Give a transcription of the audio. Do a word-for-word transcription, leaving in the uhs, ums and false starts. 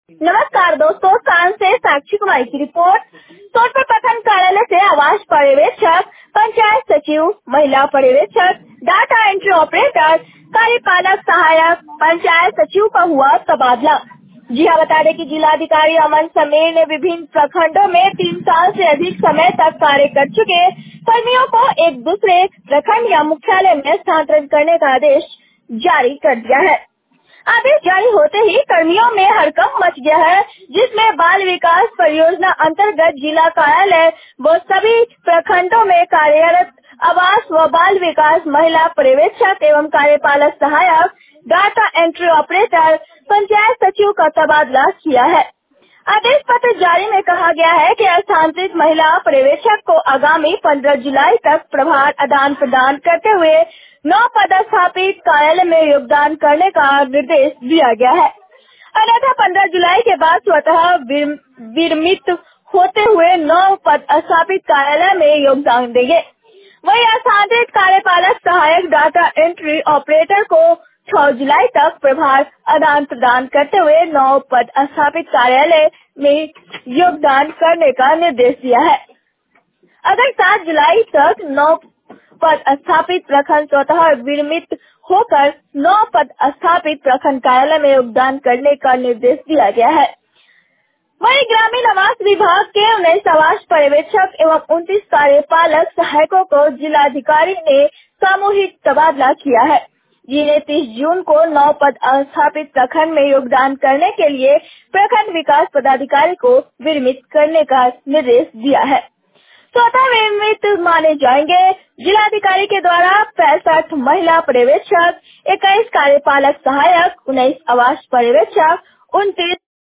नमस्कार दोस्तों, कान से साक्षी कुमारी की रिपोर्ट। सोनपुर प्रखंड कार्यालय से आवास पर्यवेक्षक, पंचायत सचिव, महिला पर्यवेक्षक, डाटा एंट्री ऑपरेटर, कार्यपालक सहायक, पंचायत सचिव का हुआ तबादला। जी हाँ, बता दें कि जिलाधिकारी अमन समीर ने विभिन्न प्रखंडों में तीन साल से अधिक समय तक कार्य कर चुके कर्मियों को एक दूसरे प्रखंड या मुख्यालय में स्थानांतरित करने का आदेश जारी कर दिया है। आदेश जारी होते ही कर्मियों में हड़कंप मच गया है, जिसमें बाल विकास परियोजना अंतर्गत जिला कार्यालय व सभी प्रखंडों में कार्यरत आवास व बाल विकास महिला पर्यवेक्षक एवं कार्यपालक सहायक, डाटा एंट्री ऑपरेटर, पंचायत सचिव का तबादला किया है। आदेश पत्र जारी में कहा गया है कि स्थानांतरित महिला पर्यवेक्षक को आगामी पंद्रह जुलाई तक प्रभार आदान प्रदान करते हुए नौ पदस्थापित कार्यालय में योगदान करने का निर्देश दिया गया है। अन्यथा पंद्रह जुलाई के बाद स्वतः विर- विरमित होते हुए नौ पदस्थापित कार्यालय में योगदान देंगे। वहीं स्थानांतरित कार्यपालक सहायक डाटा एंट्री ऑपरेटर को छह जुलाई तक प्रभार आदान प्रदान करते हुए नौ पद स्थापित कार्यालय में योगदान करने का निर्देश दिया है। अगर सात जुलाई तक नौ पद स्थापित प्रखंड स्वतः विरमित होकर नौ पद स्थापित प्रखंड कार्यालय में योगदान करने का निर्देश दिया गया है। वहीं ग्रामीण आवास विभाग के उन्नीस आवास पर्यवेक्षक एवं उनतीस कार्यपालक सहायकों को जिलाधिकारी ने सामूहिक तबादला किया है, जिन्हें तीस जून को नौ पद स्थापित प्रखंड में योगदान करने के लिए प्रखंड विकास पदाधिकारी को विरमित करने का निर्देश दिया है। स्वतः विरमित माने जाएंगे जिलाधिकारी के द्वारा पैंसठ महिला पर्यवेक्षक, इक्कीस कार्यपालक सहायक, उन्नीस आवास पर्यवेक्षक, उनतीस